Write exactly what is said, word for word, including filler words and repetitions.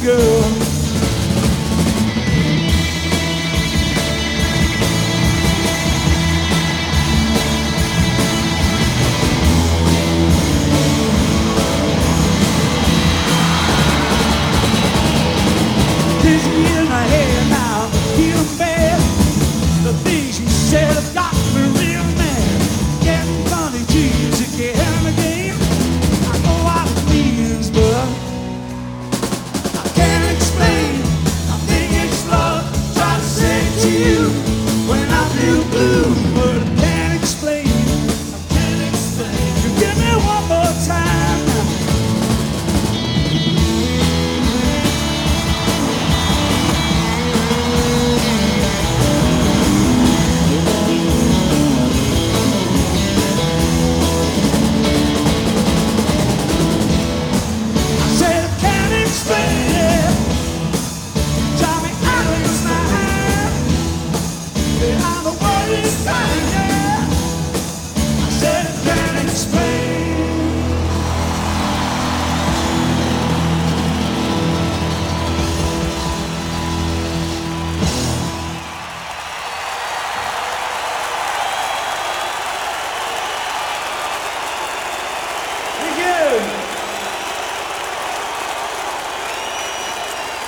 girl. Dizzy in my head now, feeling bad. The things you said have got me real mad. Getting funny dreams again and again. I know what it means, but I can't explain. I think it's love. Try to say it to you when I feel blue.